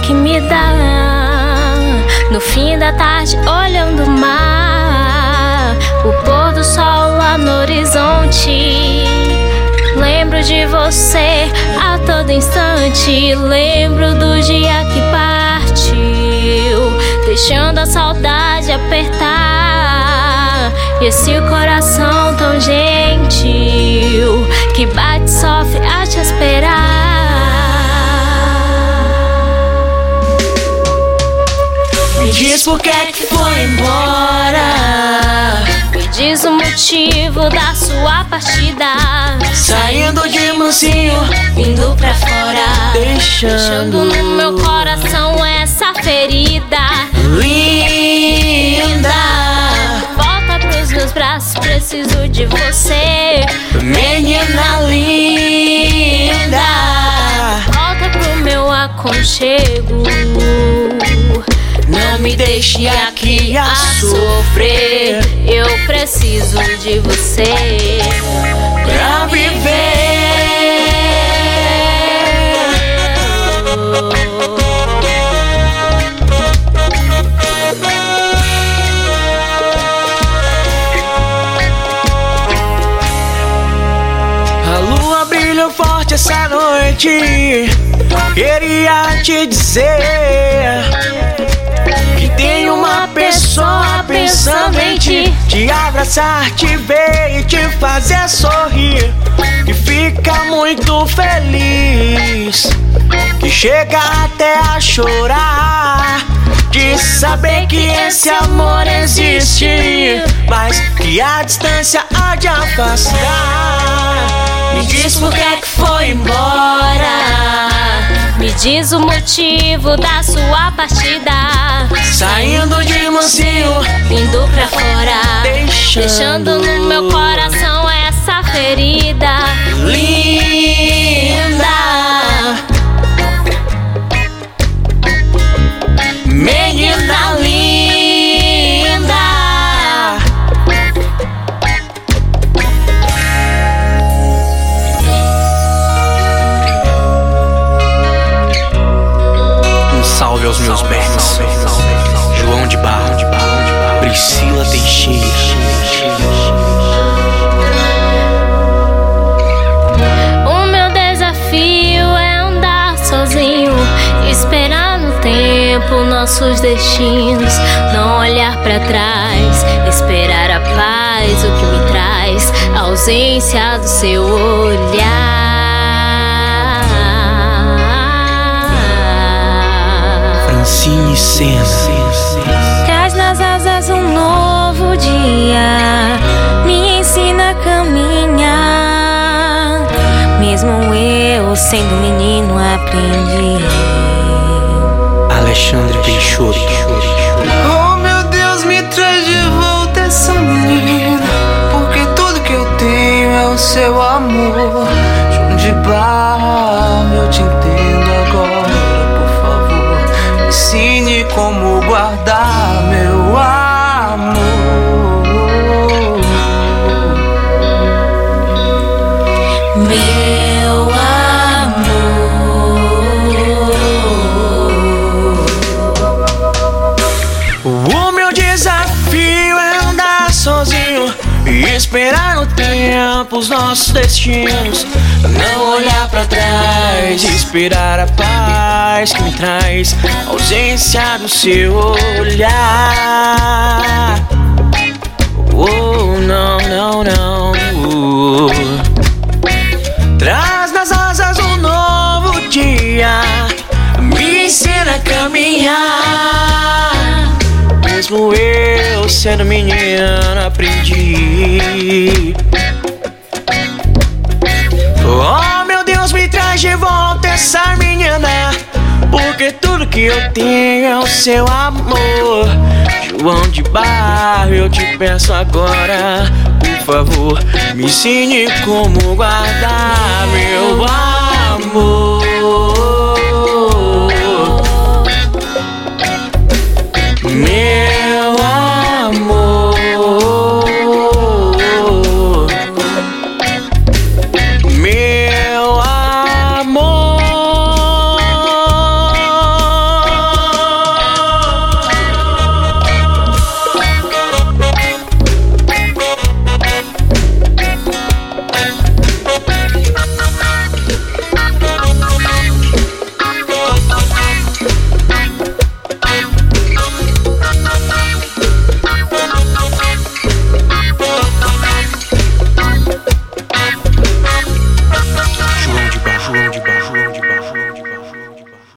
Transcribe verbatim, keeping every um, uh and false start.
que me dá. No fim da tarde, olhando o mar, o pôr do sol lá no horizonte. Lembro de você a todo instante. Lembro do dia que partiu, deixando a saudade apertar. E esse coração tão gentil que bate e sofre a te esperar. Me diz por que que foi embora, me diz o motivo da sua partida. Saindo de mansinho, vindo pra fora, deixando no meu coração essa ferida linda. Volta pros meus braços, preciso de você, menina linda. Volta pro meu aconchego, não me deixe aqui a sofrer. Eu preciso de você pra viver. A lua brilhou forte essa noite. Queria te dizer que tem uma pessoa pensando em ti, te abraçar, te ver e te fazer sorrir, que fica muito feliz, que chega até a chorar, de saber que esse amor existe, mas que a distância há de afastar. Me diz por que que foi embora, me diz o motivo da sua partida. Saindo de mansinho, vindo pra fora, deixando, deixando no meu coração essa ferida linda. Menina linda. Um salve aos meus bens, João de Barro, Priscila Teixeira. O meu desafio é andar sozinho, esperar no tempo nossos destinos, não olhar pra trás, esperar a paz, o que me traz a ausência do seu olhar. Francine Sena. Traz nas asas um novo dia, me ensina a caminhar. Mesmo eu sendo menino aprendi. Alexandre Peixoto. Oh meu Deus, me traz de volta essa menina, porque tudo que eu tenho é o seu amor. João de Barro, eu te entendo agora. Por favor, me ensine como guardar meu amor. Meu O meu desafio é andar sozinho e esperar no tempo os nossos destinos, não olhar pra trás, esperar a paz que me traz a ausência do seu olhar. Oh, não, não, não. Oh. Traz nas asas um novo dia, me ensina a caminhar. Mesmo eu sendo menina aprendi. Oh meu Deus, me traz de volta essa menina, porque tudo que eu tenho é o seu amor. João de Barro, eu te peço agora, por favor, me ensine como guardar